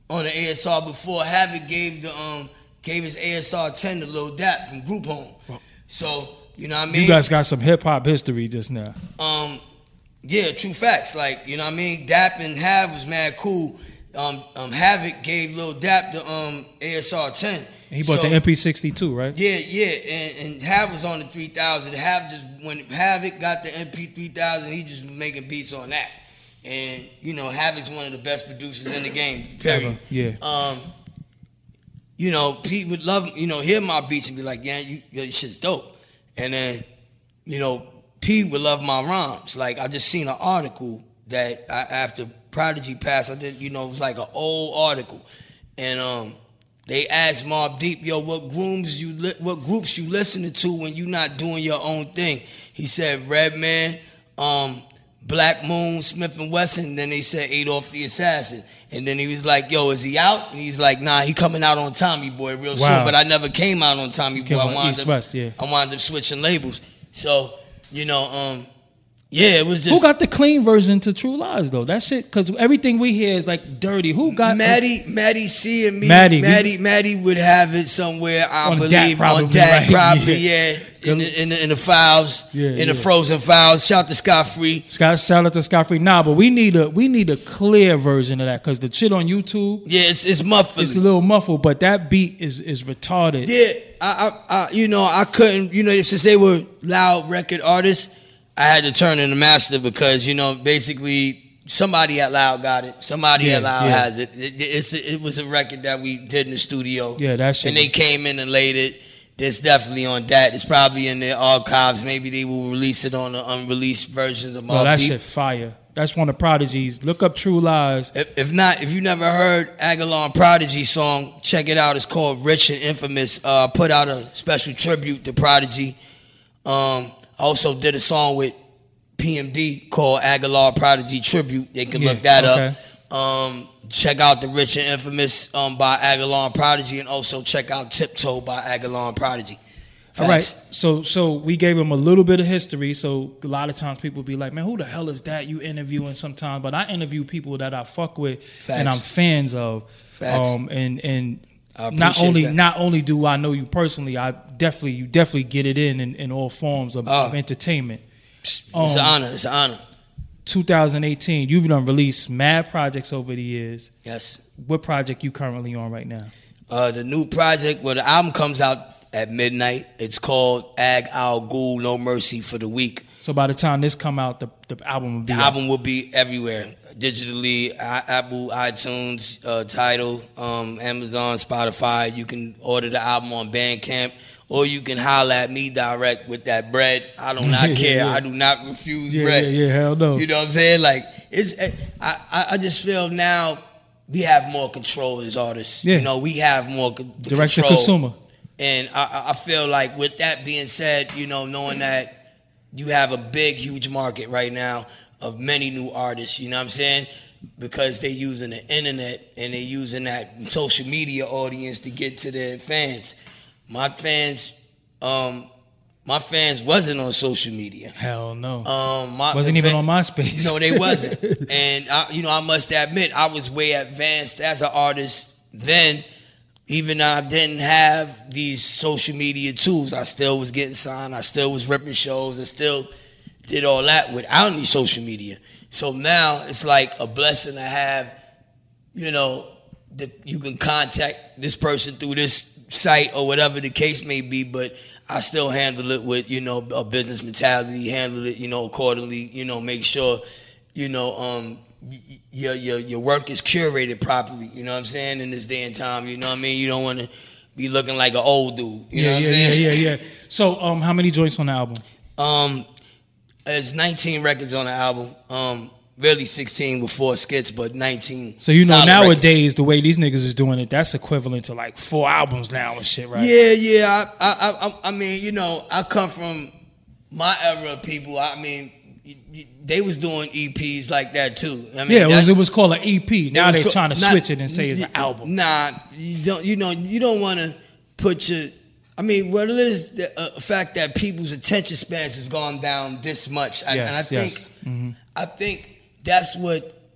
on the A S R before Havoc gave the um gave his A S R ten to Lil Dap from Group Home. So, you know what I mean? You guys got some hip hop history just now. Um, yeah, true facts. Like, you know what I mean? Dap and Hav was mad cool. Um, um, Havoc gave Lil Dap the um A S R ten. And he bought so, the M P sixty-two, right? Yeah, yeah. And, and Hav was on the three thousand. Hav just when Havoc got the M P three thousand, he just was making beats on that. And you know, Havoc's one of the best producers in the game. Period. Yeah. Um, you know, Pete would love, you know, hear my beats and be like, yeah, you, your shit's dope. And then, you know, Pete would love my rhymes. Like, I just seen an article that I, after Prodigy passed, I did, you know, it was like an old article. And um, they asked Mobb Deep, yo, what grooms you li- what groups you listening to when you not doing your own thing? He said Redman, um, Black Moon, Smith and Wesson. Then they said Adolf the Assassin. And then he was like, yo, is he out? And he's like, nah, he coming out on Tommy Boy real wow. soon. But I never came out on Tommy Boy. I wound, East up, West, yeah. I wound up switching labels. So, you know, um, yeah, it was just... Who got the clean version to True Lies, though? That shit, because everything we hear is like dirty. Who got... Maddie, Maddie C and me, Maddie, Maddie, we, Maddie would have it somewhere, I on believe, that probably, on that right? probably, yeah. yeah. In the, in, the, in the files, yeah, in yeah. the frozen files. Shout to Scott Free. Scott, shout out to Scott Free. Nah, but we need a we need a clear version of that because the shit on YouTube, yeah, it's it's muffled. It's a little muffled, but that beat is is retarded. Yeah, I, I, I you know, I couldn't, you know, since they were loud record artists, I had to turn in the master because you know, basically somebody at Loud got it. Somebody yeah, at Loud yeah. has it. It, it's it was a record that we did in the studio. Yeah, that shit. And they was... came in and laid it. It's definitely on that. It's probably in their archives. Maybe they will release it on the unreleased versions of Mobb Deep. No, that shit fire. That's one of Prodigy's. Look up True Lies. If, if not, if you never heard Aguilar and Prodigy song, check it out. It's called Rich and Infamous. Uh, put out a special tribute to Prodigy. Um, I also did a song with P M D called Aguilar Prodigy Tribute. They can yeah, look that okay. up. Um, check out the Rich and Infamous um, by Aguilar and Prodigy, and also check out Tiptoe by Aguilar and Prodigy. Facts. All right, so so we gave him a little bit of history. So a lot of times people be like, "Man, who the hell is that you interviewing?" Sometimes, but I interview people that I fuck with Facts. and I'm fans of. Facts. Um, and and not only that. not only do I know you personally, I definitely you definitely get it in in, in all forms of, uh, of entertainment. It's um, an honor. It's an honor. twenty eighteen, you've done released mad projects over the years. Yes. What project you currently on right now? Uh, the new project, well, the album comes out at midnight. It's called Ag Al Ghul, No Mercy for the Weak. So by the time this come out, the, the album will be The out. album will be everywhere. Digitally, I, Apple, iTunes, uh, Tidal, um, Amazon, Spotify. You can order the album on Bandcamp. Or you can holler at me direct with that bread. I do not care. yeah. I do not refuse yeah, bread. Yeah, yeah, hell no. You know what I'm saying? Like it's. I, I just feel now we have more control as artists. Yeah. You know, we have more co- direct control. to consumer. And I, I feel like with that being said, you know, knowing that you have a big, huge market right now of many new artists. You know what I'm saying? Because they're using the internet and they're using that social media audience to get to their fans. My fans, um, my fans wasn't on social media. Hell no. Um, my, wasn't even fan, on MySpace. No, they wasn't. And I, you know, I must admit, I was way advanced as an artist then. Even though I didn't have these social media tools, I still was getting signed. I still was ripping shows. I still did all that without any social media. So now it's like a blessing to have, you know, the, you can contact this person through this site or whatever the case may be, but I still handle it with, you know, a business mentality, handle it, you know, accordingly, you know, make sure, you know, um, your your your work is curated properly, you know what I'm saying, in this day and time, you know what I mean? You don't want to be looking like an old dude, you yeah, know what yeah, I'm saying? Yeah, yeah, yeah. So, um, how many joints on the album? Um, there's nineteen records on the album. Um, Really sixteen before skits, but nineteen. So you know nowadays records. The way these niggas is doing it, that's equivalent to like four albums now and shit, right? Yeah, yeah. I, I, I, I mean, you know, I come from my era of people. I mean, they was doing E Ps like that too. I mean, yeah, it was, it was called an E P. Now they're co- trying to not, switch it and say it's an album. Nah, you don't. You know, you don't want to put your. I mean, what it is the uh, fact that people's attention spans has gone down this much, Yes, and I think, yes. Mm-hmm. I think. That's what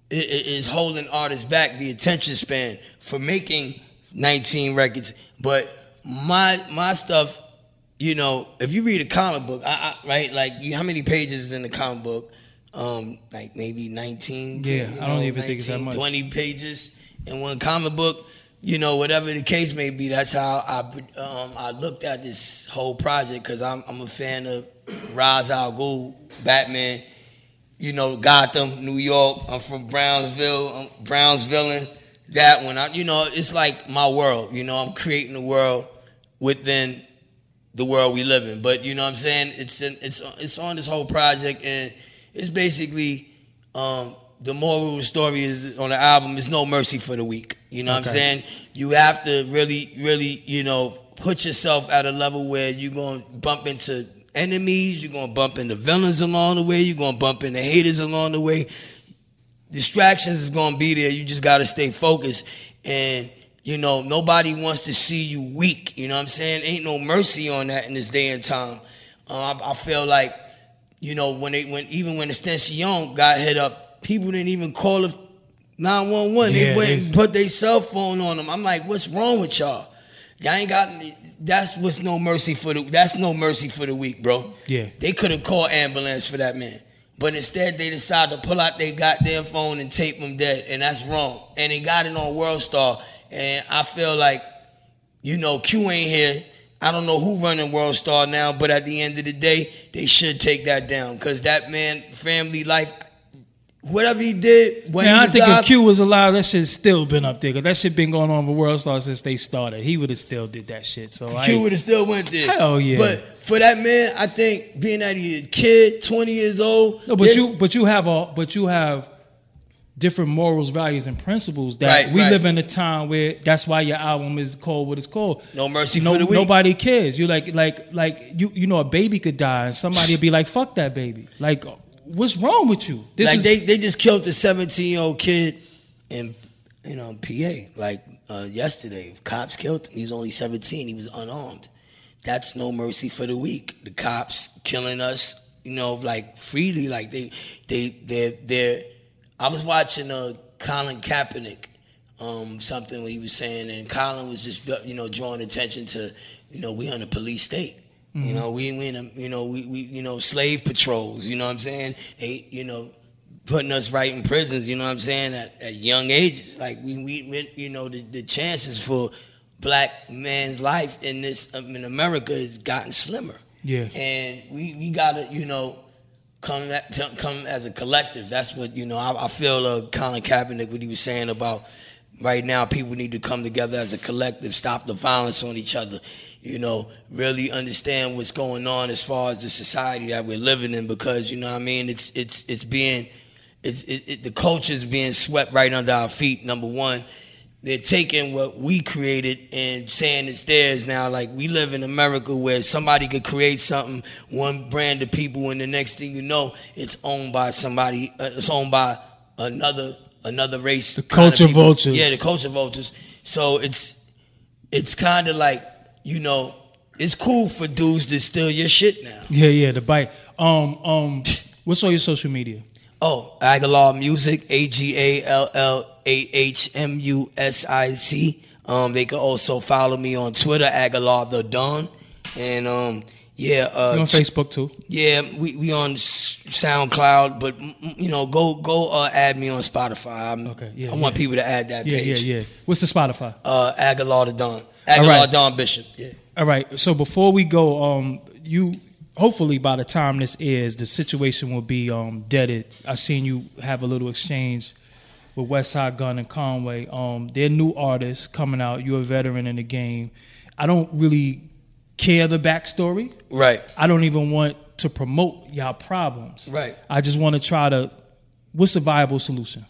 is holding artists back, the attention span for making nineteen records. But my my stuff, you know, if you read a comic book, I, I, right, like you, how many pages is in the comic book? Um, like maybe nineteen. Yeah, you know, I don't even nineteen, think it's that much. twenty pages in one comic book. You know, whatever the case may be, that's how I um, I looked at this whole project, because I'm I'm a fan of Ra's al Ghul, Batman. You know, Gotham, New York. I'm from Brownsville. I'm Brownsville, and that one. I, you know, it's like my world. You know, I'm creating a world within the world we live in. But you know what I'm saying? It's in, it's it's on this whole project, and it's basically um, the moral of the story is on the album is no mercy for the weak. You know what okay. I'm saying? You have to really, really, you know, put yourself at a level where you're going to bump into enemies, you're going to bump into villains along the way, you're going to bump into haters along the way. Distractions is going to be there. You just got to stay focused. And, you know, nobody wants to see you weak. You know what I'm saying? Ain't no mercy on that in this day and time. Uh, I, I feel like, you know, when they, when even when Extension got hit up, people didn't even call it nine one one. Yeah, they went and put their cell phone on them. I'm like, what's wrong with y'all? Y'all ain't got. That's what's no mercy for the. That's no mercy for the weak, bro. Yeah. They could have called ambulance for that man, but instead they decided to pull out their goddamn phone and tape him dead, and that's wrong. And they got it on World Star, and I feel like, you know, Q ain't here. I don't know who running World Star now, but at the end of the day, they should take that down, because that man, family life. Whatever he did when Man, he I was think alive, if Q was alive, that shit's still been up there. Cause that shit been going on with World Star since they started. He would have still did that shit. So Q would have still went there. Hell yeah. But for that man, I think being that he's a kid, twenty years old. No, but you but you have a but you have different morals, values, and principles that right, we right. live in a time where that's why your album is called what it's called. No mercy no, for the weak. Nobody cares. You like like like you you know a baby could die and somebody would be like, fuck that baby. Like, what's wrong with you? This like is, they, they just killed a seventeen-year-old kid in, you know, P A. Like uh, yesterday, cops killed him. He was only seventeen. He was unarmed. That's no mercy for the weak. The cops killing us, you know, like freely. Like they they they they're. I was watching uh, Colin Kaepernick, um, something when he was saying, and Colin was just, you know, drawing attention to, you know, we on a police state. Mm-hmm. You know, we we in a, you know we, we you know slave patrols. You know what I'm saying? They you know putting us right in prisons. You know what I'm saying? At, at young ages, like we we, we you know the, the chances for black man's life in this um, in America has gotten slimmer. Yeah, and we, we gotta you know come at, to, come as a collective. That's what you know. I, I feel uh, Colin Kaepernick, what he was saying about right now, people need to come together as a collective, stop the violence on each other. You know, really understand what's going on as far as the society that we're living in, because you know what I mean, it's it's it's being it's it, it, the culture's being swept right under our feet. Number one, they're taking what we created and saying it's theirs now. Like, we live in America where somebody could create something, one brand of people, and the next thing you know, it's owned by somebody. Uh, it's owned by another another race. The culture vultures. Yeah, the culture vultures. So it's it's kind of like, you know, it's cool for dudes to steal your shit now. Yeah, yeah, the bite. Um, um, what's all your social media? Oh, Agalaw Music, A G A L L A H M U S I C. Um, they can also follow me on Twitter, Agalaw the Don, and um, yeah, uh, you on Facebook too. Yeah, we we on SoundCloud, but you know, go go uh, add me on Spotify. I'm, okay, yeah, I yeah. want people to add that yeah, page. Yeah, yeah, yeah. What's the Spotify? Uh, Agalaw the Don. Agalaw right. Don Bishop. Yeah. All right. So before we go, um, you hopefully by the time this airs, the situation will be um deaded. I seen you have a little exchange with Westside Gunn and Conway. Um, they're new artists coming out. You're a veteran in the game. I don't really care the backstory. Right. I don't even want to promote y'all problems. Right. I just want to try to. What's a viable solution?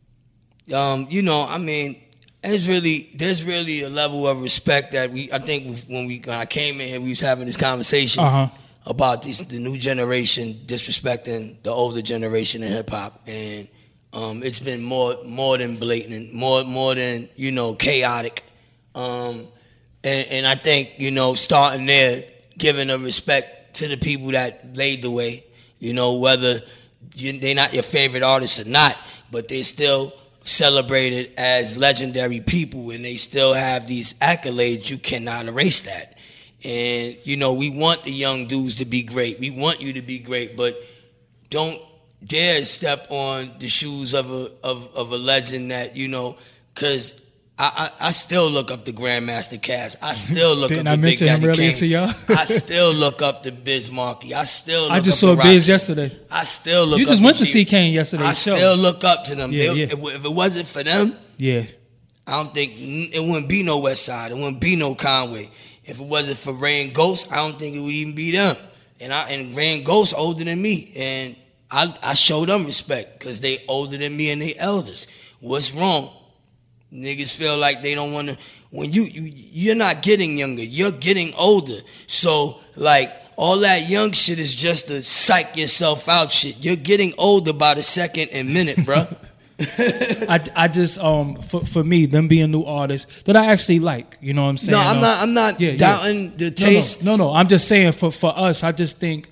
Um, you know, I mean. There's really, there's really a level of respect that we. I think when we, when I came in here, we was having this conversation uh-huh. about this, the new generation disrespecting the older generation in hip hop, and um, it's been more, more than blatant, more, more than you know, chaotic. Um, and, and I think you know, starting there, giving a respect to the people that laid the way. You know, whether you, they're not your favorite artists or not. but they still celebrated as legendary people, and they still have these accolades. You cannot erase that. And, you know, we want the young dudes to be great. We want you to be great, but don't dare step on the shoes of a of, of a legend that, you know, because I, I, I still look up to Grandmaster Cass. I still look Didn't up I to Big mention him Daddy earlier Kane. to y'all? I still look up to Biz Markie. I still look I just up saw to Biz Rocky. yesterday. I still look You up just to went to G. see Kane yesterday. I show. still look up to them. Yeah, They- yeah. If, if it wasn't for them, Yeah. I don't think it wouldn't be no West Side. It wouldn't be no Conway. If it wasn't for Ray and Ghost, I don't think it would even be them. And I and Ray and Ghost older than me, and I I show them respect because they older than me and they elders. What's wrong? Niggas feel like they don't want to. When you you you're not getting younger, you're getting older. So like all that young shit is just to psych yourself out shit. You're getting older by the second and minute, bruh. I, I just um for, for me them being new artists that I actually like, you know what I'm saying? No, I'm Um, not. I'm not yeah, yeah. doubting the No, taste. No, no, no, I'm just saying for, for us, I just think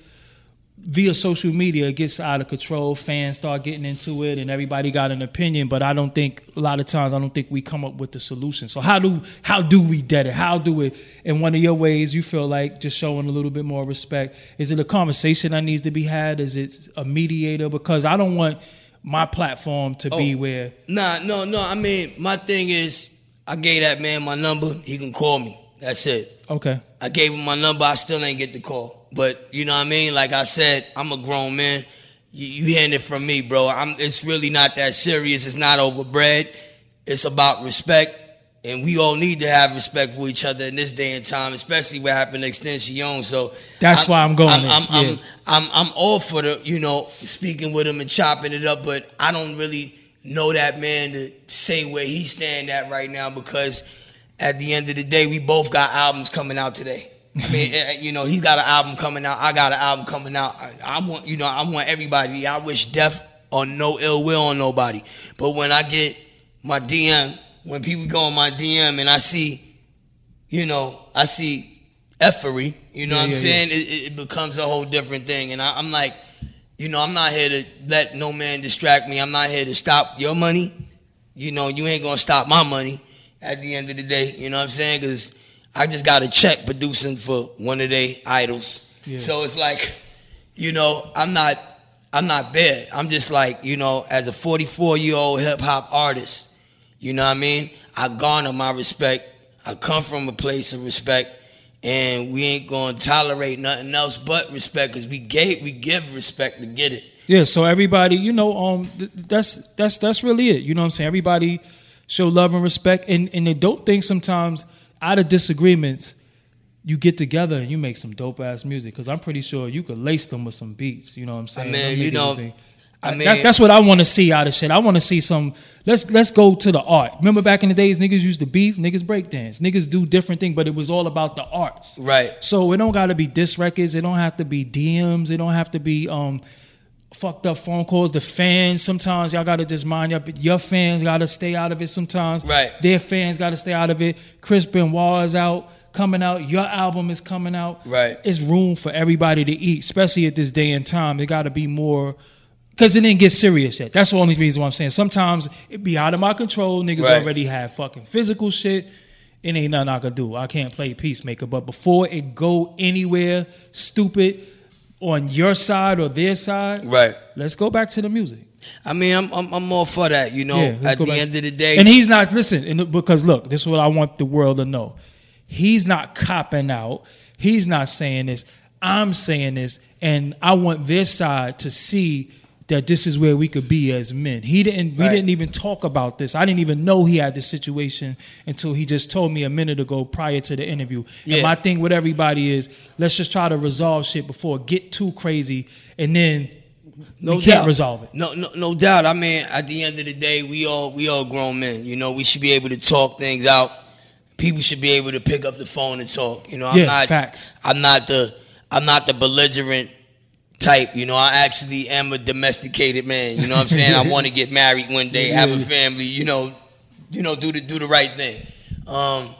via social media it gets out of control. Fans start getting into it, and everybody got an opinion. But I don't think a lot of times I don't think we come up with the solution. So how do how do we dead it? How do it? In one of your ways, you feel like just showing a little bit more respect. Is it a conversation that needs to be had? Is it a mediator? Because I don't want my platform to be Oh. where Nah, no, no. I mean, my thing is, I gave that man my number. He can call me. That's it. okay. I gave him my number. I still ain't get the call. But you know what I mean? Like I said, I'm a grown man. You, you hearing it from me, bro. I'm, it's really not that serious. It's not overbred. It's about respect. And we all need to have respect for each other in this day and time, especially what happened to Extension. So That's why I'm going I'm, there. I'm, I'm, Yeah. I'm, I'm all for the, you know, speaking with him and chopping it up. But I don't really know that man to say where he stand at right now, because at the end of the day, we both got albums coming out today. I mean, eh, you know, he's got an album coming out. I got an album coming out. I, I want, you know, I want everybody. I wish death or no ill will on nobody. But when I get my D M, when people go on my D M and I see, you know, I see effery, you know Yeah, what I'm yeah, saying? It, it becomes a whole different thing. And I, I'm like, you know, I'm not here to let no man distract me. I'm not here to stop your money. You know, you ain't going to stop my money at the end of the day. You know what I'm saying? Because I just got a check producing for one of their idols. Yeah. So it's like, you know, I'm not, I'm not there. I'm just like, you know, as a forty-four-year-old hip-hop artist, you know what I mean? I garner my respect. I come from a place of respect, and we ain't gonna tolerate nothing else but respect, because we gave, we give respect to get it. Yeah, so everybody, you know, um, th- that's that's that's really it. You know what I'm saying? Everybody show love and respect, and and the dope thing sometimes out of disagreements, you get together and you make some dope ass music. Because I'm pretty sure you could lace them with some beats. You know what I'm saying? I mean, Them you niggas know, ain't- I mean, that, that's what I want to see out of shit. I want to see some. Let's let's go to the art. Remember back in the days, niggas used to beef, niggas break dance, niggas do different things, but it was all about the arts. right. So it don't got to be diss records. It don't have to be D Ms. It don't have to be um, fucked up phone calls. The fans, sometimes y'all got to just mind your, your fans got to stay out of it sometimes. Right. Their fans got to stay out of it. Chris Benoit is out, coming out. Your album is coming out. Right. It's room for everybody to eat, especially at this day and time. It got to be more, because it didn't get serious yet. That's the only reason why I'm saying. Sometimes it be out of my control. Niggas Right. already have fucking physical shit. It ain't nothing I could do. I can't play peacemaker. But before it go anywhere stupid on your side or their side, Right. let's go back to the music. I mean, I'm, I'm, I'm all for that. You know, Yeah, let's at go the back. end of the day, And he's not, listen, and because look, this is what I want the world to know. He's not copping out. He's not saying this. I'm saying this. And I want their side to see that this is where we could be as men. He didn't. We Right. didn't even talk about this. I didn't even know he had this situation until he just told me a minute ago prior to the interview. Yeah. And my thing with everybody is, let's just try to resolve shit before it get too crazy, and then no we can't doubt. resolve it. No, no, no doubt. I mean, at the end of the day, we all we all grown men. You know, we should be able to talk things out. People should be able to pick up the phone and talk. You know, I'm Yeah, not. facts. I'm not the. I'm not the belligerent type. You know, I actually am a domesticated man. You know what I'm saying? I want to get married one day, have a family. You know, you know, do the do the right thing. Um,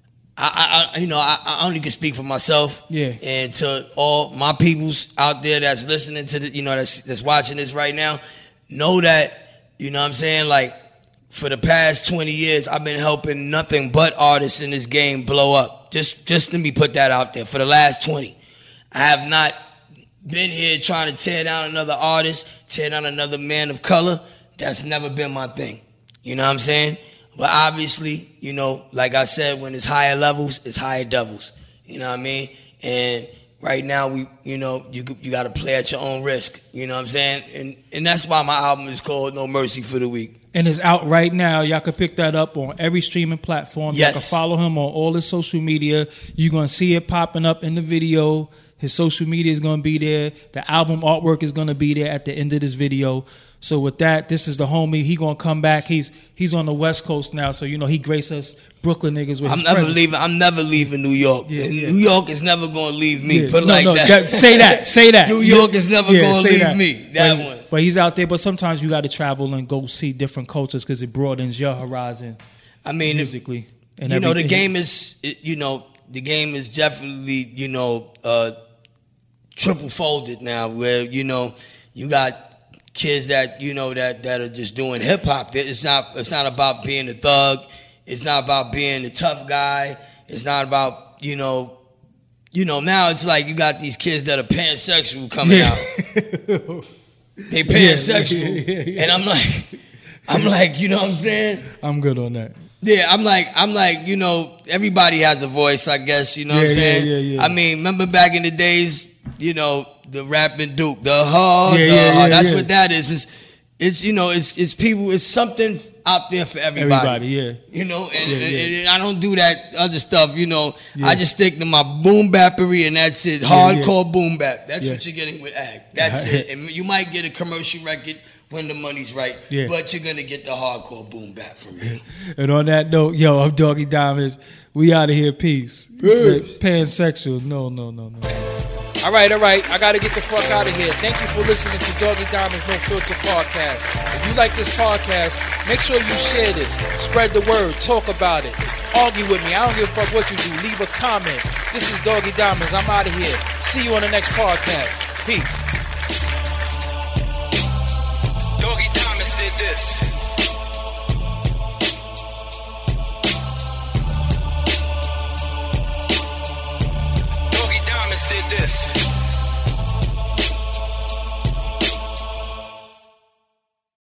I, I, you know, I, I only can speak for myself. Yeah. And to all my peoples out there that's listening to the, you know, that's that's watching this right now, know that you know what I'm saying? Like, for the past twenty years, I've been helping nothing but artists in this game blow up. Just, just let me put that out there. For the last twenty, I have not been here trying to tear down another artist, tear down another man of color. That's never been my thing. You know what I'm saying? But obviously, you know, like I said, when it's higher levels, it's higher devils. You know what I mean? And right now, we, you know, you you got to play at your own risk. You know what I'm saying? And and that's why my album is called No Mercy for the Weak. And it's out right now. Y'all can pick that up on every streaming platform. Yes. Y'all can follow him on all his social media. You're going to see it popping up in the video. His social media is going to be there. The album artwork is going to be there at the end of this video. So with that, this is the homie. He going to come back. He's he's on the West Coast now, so you know he graces us Brooklyn niggas with I'm his never presence. leaving. I'm never leaving New York. Yeah, And yeah. New York is never going to leave me. Yeah. Put it No, like no, that. that- Say that. Say that. New York is never Yeah, going to say leave that. me. That but, one. But he's out there. But sometimes you got to travel and go see different cultures because it broadens your horizon I mean, musically. And you know, the everything. game is, it, you know, the game is definitely, you know, uh, triple folded now. Where you know, you got kids that you know that that are just doing hip hop. It's not. It's not about being a thug. It's not about being a tough guy. It's not about you know. You know, now it's like you got these kids that are pansexual coming Yeah. out. They pansexual, Yeah, yeah, yeah. and I'm like, I'm like, you know what I'm saying? I'm good on that. Yeah, I'm like, I'm like, you know, everybody has a voice, I guess. You know what I'm Yeah, yeah, saying? yeah, yeah. I mean, remember back in the days, you know, the rapping Duke, the hard, Yeah, the yeah, hard. yeah, That's yeah. what that is. It's, it's, you know, it's, it's people. It's something out there for everybody. Everybody, yeah. You know, and, Yeah, yeah. and- and I don't do that other stuff. You know, Yeah. I just stick to my boom bappery, and that's it. Yeah, Hardcore boom bap. That's Yeah. what you're getting with Ag. That's it. And you might get a commercial record when the money's right, Yeah. but you're gonna get the hardcore boom bap from me. And on that note, yo, I'm Doggy Diamonds. We out of here. Peace. Peace. Pansexual. No, no, no, no. All right, all right. I got to get the fuck out of here. Thank you for listening to Doggy Diamonds No Filter podcast. If you like this podcast, make sure you share this. Spread the word. Talk about it. Argue with me. I don't give a fuck what you do. Leave a comment. This is Doggy Diamonds. I'm out of here. See you on the next podcast. Peace. Doggy Diamonds did this. Doggy Diamonds did this.